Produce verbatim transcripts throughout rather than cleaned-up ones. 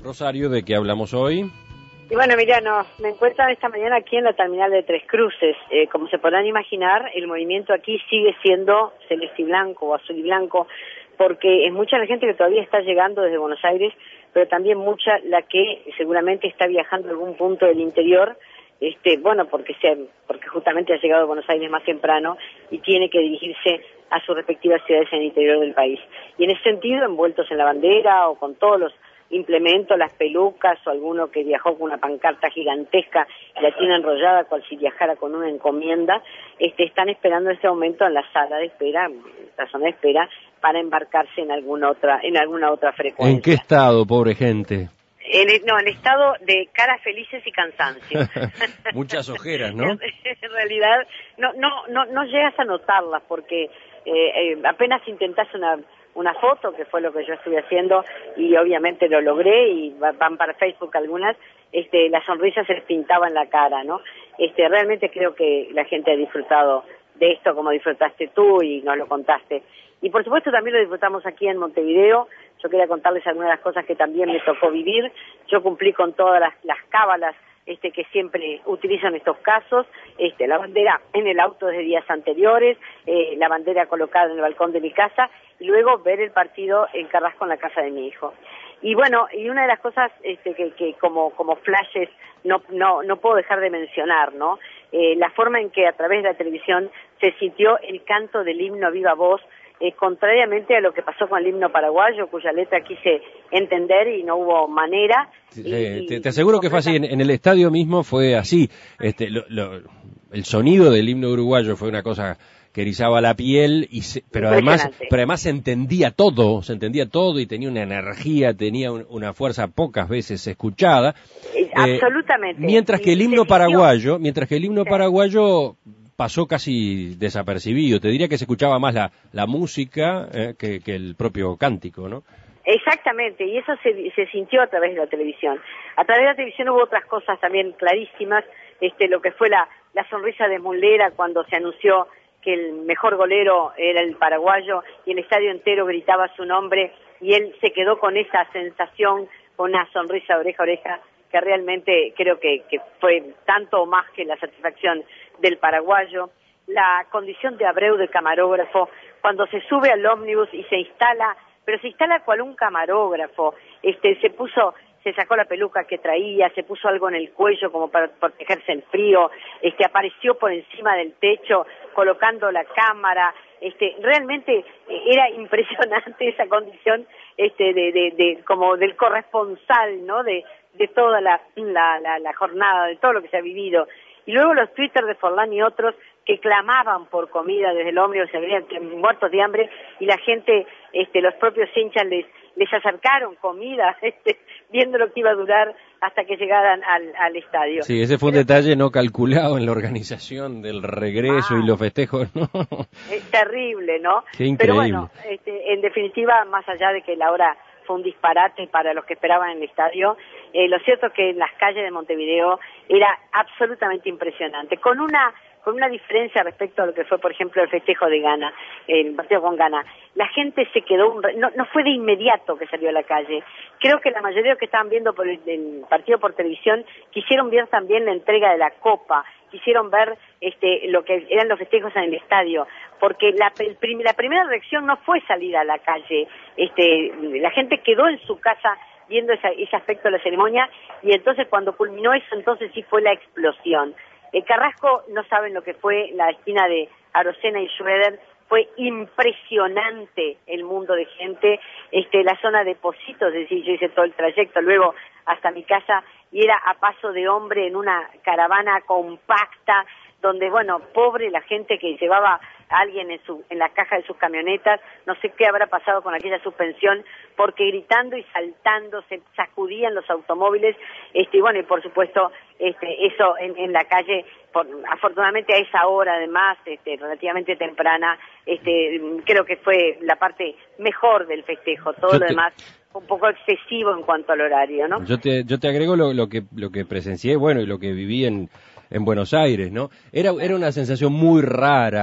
Rosario, ¿de qué hablamos hoy? Y bueno, Emiliano, me encuentro esta mañana aquí en la terminal de Tres Cruces. Eh, como se podrán imaginar, el movimiento aquí sigue siendo celeste y blanco o azul y blanco, porque es mucha la gente que todavía está llegando desde Buenos Aires, pero también mucha la que seguramente está viajando a algún punto del interior, este, bueno, porque se, porque justamente ha llegado a Buenos Aires más temprano y tiene que dirigirse a sus respectivas ciudades en el interior del país. Y en ese sentido, envueltos en la bandera o con todos los implementos, las pelucas o alguno que viajó con una pancarta gigantesca y la tiene enrollada cual si viajara con una encomienda, este, están esperando en este momento en la sala de espera, la zona de espera, para embarcarse en alguna otra, en alguna otra frecuencia. ¿En qué estado, pobre gente? En el, no, en estado de caras felices y cansancio. Muchas ojeras, ¿no? En, en realidad, no, no, no, no llegas a notarlas porque eh, eh, apenas intentás una una foto, que fue lo que yo estuve haciendo, y obviamente lo logré, y van para Facebook algunas, este, la sonrisa se les pintaba en la cara, ¿no? Este, realmente creo que la gente ha disfrutado de esto como disfrutaste tú y nos lo contaste. Y por supuesto también lo disfrutamos aquí en Montevideo. Yo quería contarles algunas de las cosas que también me tocó vivir. Yo cumplí con todas las, las cábalas este, que siempre utilizan estos casos, este, la bandera en el auto desde días anteriores, eh, la bandera colocada en el balcón de mi casa, y luego ver el partido en Carrasco en la casa de mi hijo. Y bueno, y una de las cosas este, que, que como, como flashes no, no, no puedo dejar de mencionar, ¿no? Eh, la forma en que a través de la televisión se sintió el canto del himno a viva voz, eh, contrariamente a lo que pasó con el himno paraguayo, cuya letra quise entender y no hubo manera. Eh, y, te, te aseguro que fue así, en, en el estadio mismo fue así. Este, lo, lo, el sonido del himno uruguayo fue una cosa que erizaba la piel, y se, pero además pero además se entendía todo, se entendía todo y tenía una energía, tenía un, una fuerza pocas veces escuchada. Eh, absolutamente. Mientras que el himno paraguayo, mientras que el himno paraguayo pasó casi desapercibido. Te diría que se escuchaba más la, la música eh, que, que el propio cántico, ¿no? Exactamente, y eso se, se sintió a través de la televisión. A través de la televisión hubo otras cosas también clarísimas, este, lo que fue la, la sonrisa de Muslera cuando se anunció que el mejor golero era el paraguayo y el estadio entero gritaba su nombre y él se quedó con esa sensación, con una sonrisa de oreja a oreja, que realmente creo que, que fue tanto o más que la satisfacción del paraguayo. La condición de Abreu de camarógrafo, cuando se sube al ómnibus y se instala, pero se instala cual un camarógrafo, este, se puso, se sacó la peluca que traía, se puso algo en el cuello como para protegerse el frío, este, apareció por encima del techo colocando la cámara, este, realmente era impresionante esa condición, este, de, de, de como del corresponsal, ¿no? De, de toda la, la, la, la jornada, de todo lo que se ha vivido. Y luego los Twitter de Forlán y otros que clamaban por comida desde el ómnibus, se veían muertos de hambre, y la gente, este, los propios hinchas les, les acercaron comida, este, viendo lo que iba a durar hasta que llegaran al, al estadio. Sí, ese fue un Pero, detalle no calculado en la organización del regreso ah, y los festejos, ¿no? Es terrible, ¿no? Qué increíble. Pero bueno, este, en definitiva, más allá de que la hora fue un disparate para los que esperaban en el estadio, eh, lo cierto es que en las calles de Montevideo era absolutamente impresionante, con una con una diferencia respecto a lo que fue, por ejemplo, el festejo de Ghana, el partido con Ghana. La gente se quedó, un, no, no fue de inmediato que salió a la calle. Creo que la mayoría de los que estaban viendo por el, el partido por televisión quisieron ver también la entrega de la copa, quisieron ver este, lo que eran los festejos en el estadio, porque la, el prim, la primera reacción no fue salir a la calle, este, la gente quedó en su casa viendo esa, ese aspecto de la ceremonia, y entonces cuando culminó eso, entonces sí fue la explosión. El Carrasco, no saben lo que fue la esquina de Arocena y Schroeder, fue impresionante el mundo de gente, este, la zona de Positos, es decir, yo hice todo el trayecto luego hasta mi casa, y era a paso de hombre en una caravana compacta, donde, bueno, pobre la gente que llevaba a alguien en, su, en la caja de sus camionetas, no sé qué habrá pasado con aquella suspensión, porque gritando y saltando se sacudían los automóviles, este, y bueno, y por supuesto, este, eso en, en la calle, por, afortunadamente a esa hora además, este, relativamente temprana, este, creo que fue la parte mejor del festejo, todo yo lo te... demás un poco excesivo en cuanto al horario, ¿no? Yo te, yo te agrego lo, lo que lo que presencié, bueno, y lo que viví en, en Buenos Aires, ¿no? Era, era una sensación muy rara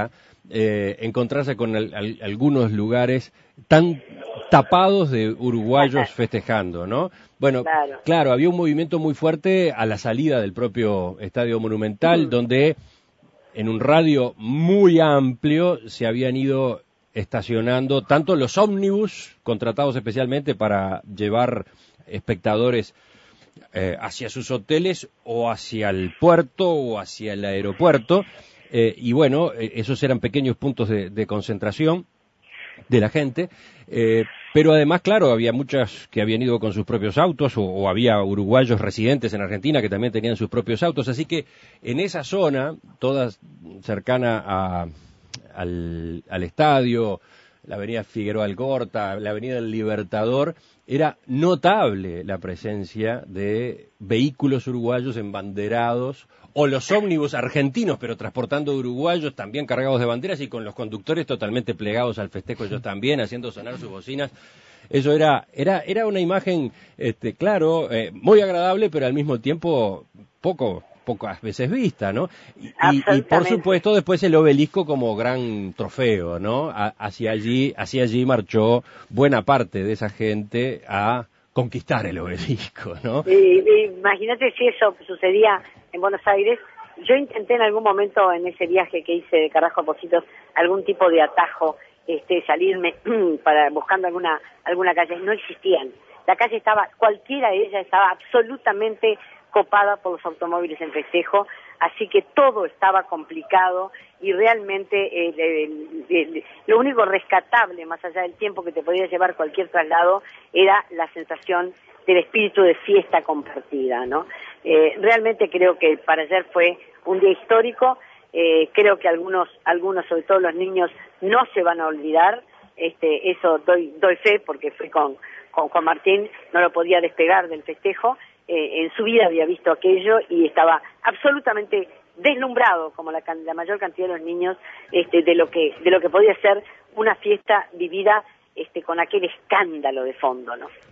eh, encontrarse con al, al, algunos lugares tan tapados de uruguayos festejando, ¿no? Bueno, claro. claro, había un movimiento muy fuerte a la salida del propio Estadio Monumental, mm. donde en un radio muy amplio se habían ido estacionando tanto los ómnibus, contratados especialmente para llevar espectadores eh, hacia sus hoteles o hacia el puerto o hacia el aeropuerto, eh, y bueno, eh, esos eran pequeños puntos de, de concentración de la gente, eh, pero además, claro, había muchas que habían ido con sus propios autos, o, o había uruguayos residentes en Argentina que también tenían sus propios autos, así que en esa zona, toda cercana a, al, al estadio, la avenida Figueroa Alcorta, la avenida del Libertador, era notable la presencia de vehículos uruguayos embanderados, o los ómnibus argentinos, pero transportando uruguayos también cargados de banderas y con los conductores totalmente plegados al festejo ellos también, haciendo sonar sus bocinas. Eso era era era una imagen, este, claro, eh, muy agradable, pero al mismo tiempo poco pocas veces vista, ¿no? Y, y por supuesto después el obelisco como gran trofeo, ¿no? A, hacia allí hacia allí marchó buena parte de esa gente a conquistar el obelisco, ¿no? Y, y, imagínate si eso sucedía en Buenos Aires. Yo intenté en algún momento en ese viaje que hice de Carrasco a Pocitos algún tipo de atajo, este, salirme para buscando alguna alguna calle, no existían. La calle estaba, cualquiera de ellas estaba absolutamente copada por los automóviles en festejo, así que todo estaba complicado y realmente el, el, el, lo único rescatable, más allá del tiempo que te podía llevar cualquier traslado, era la sensación del espíritu de fiesta compartida, ¿no? Eh, realmente creo que para ayer fue un día histórico, eh, creo que algunos, algunos, sobre todo los niños, no se van a olvidar, este, eso doy, doy fe porque fui con, con Juan Martín, no lo podía despegar del festejo. Eh, en su vida había visto aquello y estaba absolutamente deslumbrado, como la, la mayor cantidad de los niños, este, de lo que de lo que podía ser una fiesta vivida este, con aquel escándalo de fondo, ¿no?